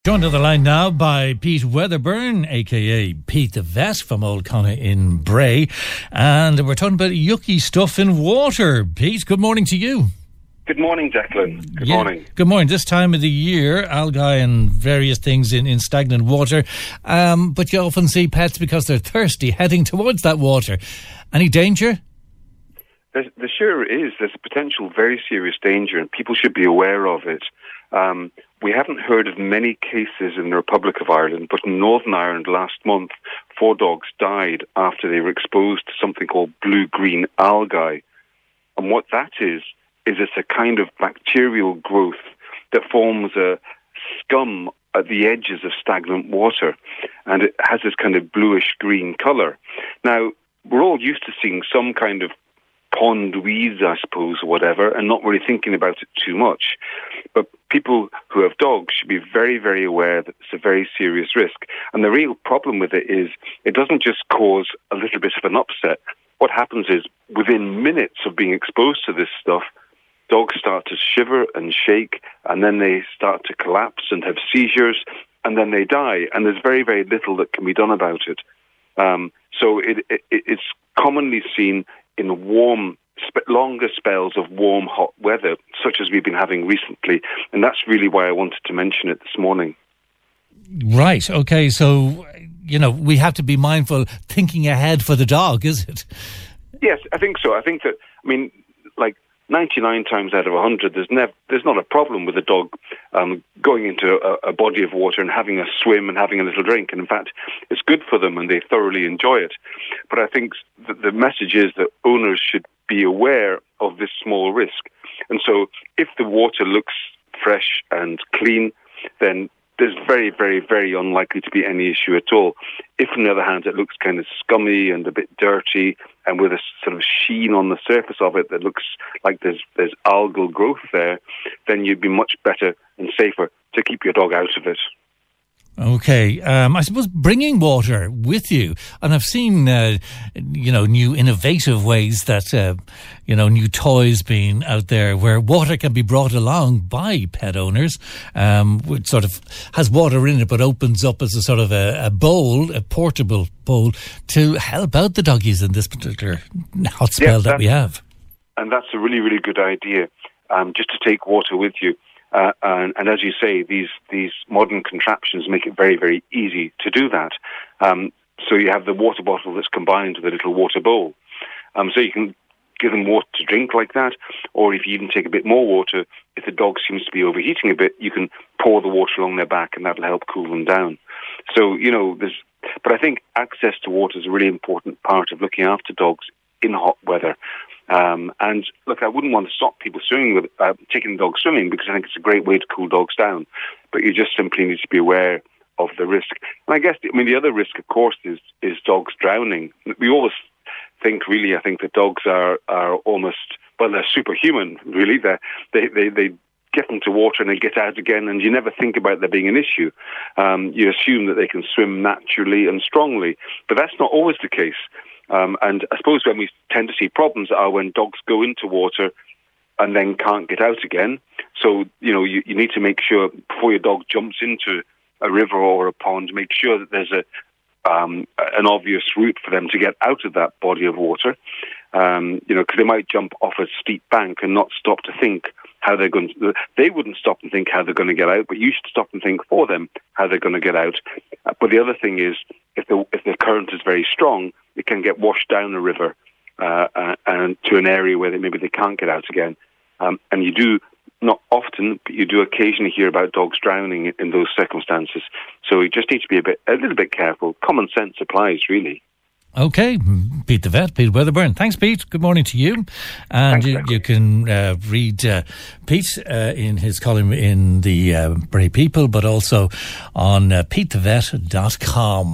Joined on the line now by Pete Weatherburn, a.k.a. Pete the Vet from Old Connacht in Bray. And we're talking about yucky stuff in water. Pete, good morning to you. Good morning, Declan. Good morning. Good morning. This time of the year, algae and various things in stagnant water. But you often see pets, because they're thirsty, heading towards that water. Any danger? There sure is. There's a potential very serious danger, and people should be aware of it. We haven't heard of many cases in the Republic of Ireland, but in Northern Ireland last month, 4 dogs died after they were exposed to something called blue-green algae. And what that is it's a kind of bacterial growth that forms a scum at the edges of stagnant water, and it has this kind of bluish-green colour. Now, we're all used to seeing some kind of pond weeds, I suppose, or whatever, and not really thinking about it too much. But people who have dogs should be very, very aware that it's a very serious risk. And the real problem with it is it doesn't just cause a little bit of an upset. What happens is, within minutes of being exposed to this stuff, dogs start to shiver and shake, and then they start to collapse and have seizures, and then they die. And there's very, very little that can be done about it. So it's commonly seen in warm, longer spells of warm, hot weather, such as we've been having recently. And that's really why I wanted to mention it this morning. Right. Okay. So, we have to be mindful, thinking ahead for the dog, is it? Yes, I think so. I think that, 99 times out of 100, there's not a problem with a dog going into a body of water and having a swim and having a little drink. And in fact, it's good for them and they thoroughly enjoy it. But I think that the message is that owners should be aware of this small risk. And so if the water looks fresh and clean, then there's very, very, very unlikely to be any issue at all. If, on the other hand, it looks kind of scummy and a bit dirty and with a sort of sheen on the surface of it that looks like there's algal growth there, then you'd be much better and safer to keep your dog out of it. Okay, I suppose bringing water with you, and I've seen, new innovative ways that, new toys being out there where water can be brought along by pet owners, which sort of has water in it but opens up as a sort of a bowl, a portable bowl, to help out the doggies in this particular hot spell that we have. And that's a really, really good idea, just to take water with you. And as you say, these modern contraptions make it very, very easy to do that. So you have the water bottle that's combined with a little water bowl. So you can give them water to drink like that, or if you even take a bit more water, if the dog seems to be overheating a bit, you can pour the water along their back and that'll help cool them down. So, but I think access to water is a really important part of looking after dogs in hot weather. And look, I wouldn't want to stop people swimming taking the dog swimming, because I think it's a great way to cool dogs down. But you just simply need to be aware of the risk. And I guess, the other risk, of course, is dogs drowning. We always think, really, I think that dogs are almost, they're superhuman, really. They get into water and they get out again, and you never think about there being an issue. You assume that they can swim naturally and strongly, but that's not always the case. And I suppose when we tend to see problems are when dogs go into water and then can't get out again. So, you need to make sure before your dog jumps into a river or a pond, make sure that there's an obvious route for them to get out of that body of water. Because they might jump off a steep bank and not stop to think how they're going to. They wouldn't stop and think how they're going to get out, but you should stop and think for them how they're going to get out. But the other thing is, if the current is very strong, it can get washed down a river and to an area where maybe they can't get out again. And you do, not often, but you do occasionally hear about dogs drowning in those circumstances. So you just need to be a little bit careful. Common sense applies, really. Okay, Pete the Vet, Pete Weatherburn. Thanks, Pete. Good morning to you. And you can read Pete in his column in the Bray People, but also on petethevet.com.